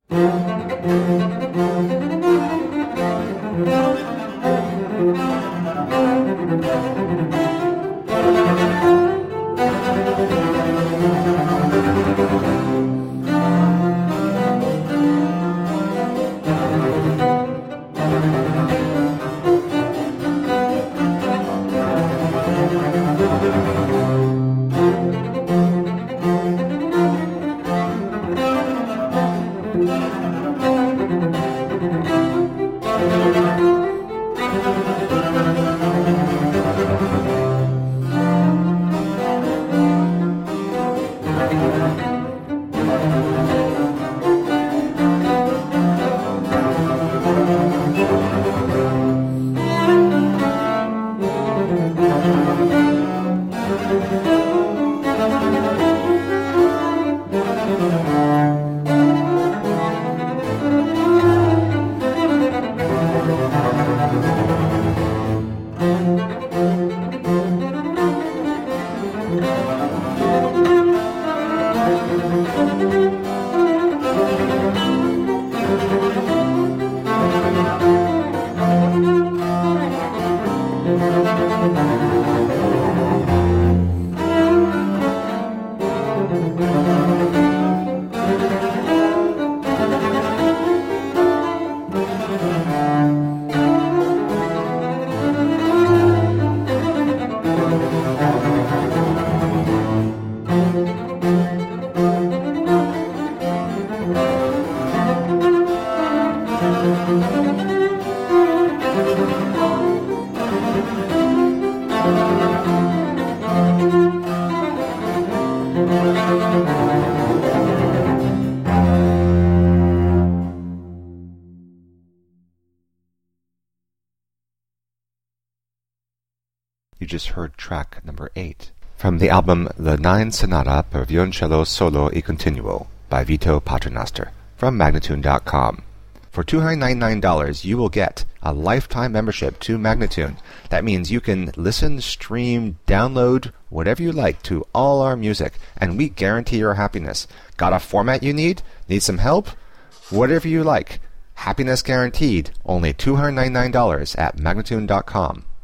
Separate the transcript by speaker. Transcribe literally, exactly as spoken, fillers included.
Speaker 1: You just heard track number eight from the album The Nine Sonata per Violoncello Solo e Continuo by Vito Paternoster from Magnatune dot com. For two hundred ninety-nine dollars, you will get a lifetime membership to Magnatune. That means you can listen, stream, download, whatever you like to all our music, and we guarantee your happiness. Got a format you need? Need some help? Whatever you like. Happiness guaranteed. Only two hundred ninety-nine dollars at Magnatune dot com.